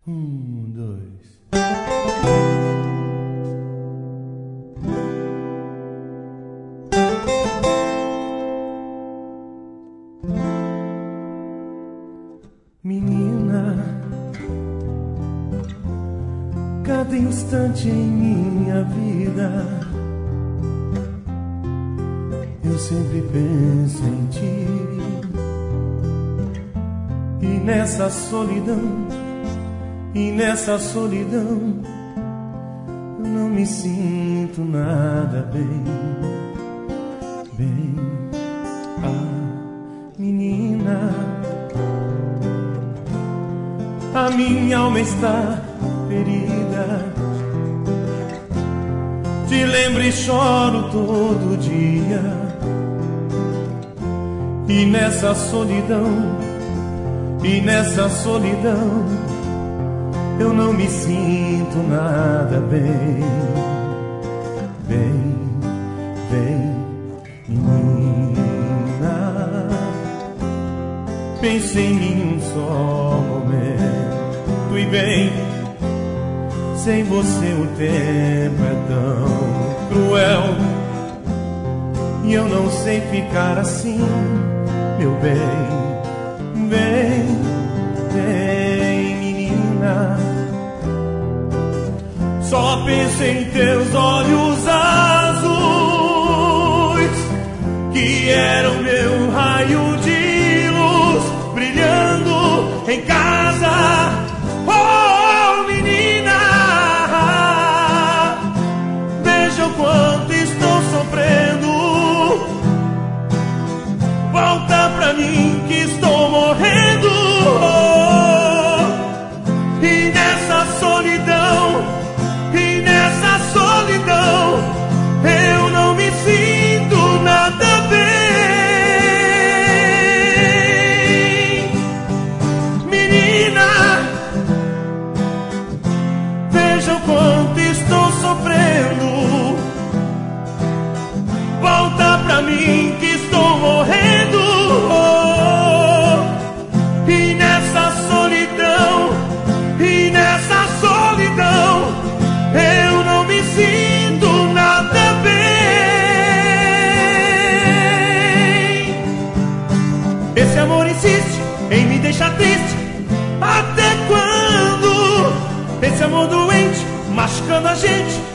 Dois. Menina, cada instante em minha vida eu sempre penso em ti. E nessa solidão, eu não me sinto nada bem. Menina, a minha alma está ferida. Te lembro e choro todo dia. E nessa solidão, eu não me sinto nada bem. Menina, pensei em mim um só momento. E bem, sem você o tempo é tão cruel. E eu não sei ficar assim, meu bem. Menina, só penso em teus olhos azuis, que eram meu raio de luz, brilhando em casa. Oh, menina, veja o quanto estou sofrendo. Volta pra mim que estou morrendo. E nessa solidão, eu não me sinto nada bem. Menina, veja o quanto estou sofrendo. Volta pra mim que estou morrendo. E nessa solidão, eu não me sinto nada bem. Esse amor insiste em me deixar triste. Até quando? Esse amor doente machucando a gente.